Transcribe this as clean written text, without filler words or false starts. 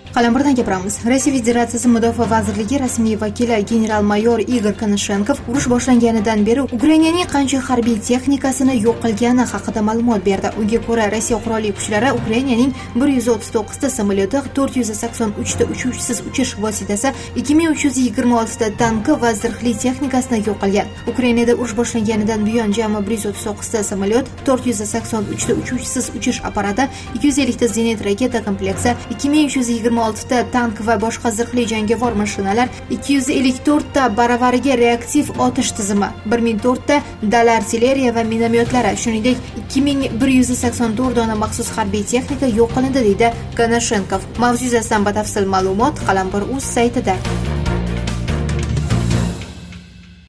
Qalambardan gapiramiz. Rossiya Federatsiyasi Mudofaa vazirligi rasmiy vakili general-mayor Igor Konashenkov urush boshlanganidan beri Ukrainaning qancha harbiy texnikasini yo'q qilgani haqida ma'lumot berdi. Unga ko'ra, Rossiya qurolli kuchlari Ukrainaning 139 ta samolyoti, 483 ta uchuvchisiz uchish vositasi, 2326 ta tanki va zirhli texnikasini yo'q qilgan. Ukrainada urush boshlanganidan buyon jami 139 ta samolyot, 483 ta uchuvchisiz uchish apparati, 250 ta zenit raketa kompleksi, 2326 ta tank va boshqa zirhli jangovar mashinalar, 254 ta baravariga reaktiv otish tizimi, 1004 ta dala artilleriya va minomyotlari, shuningdek 2184 dona maxsus harbiy texnika yo'q qilindi, deydi Konashenkov. Mavzu yuzasidan batafsil ma'lumot Qalambar.uz saytida.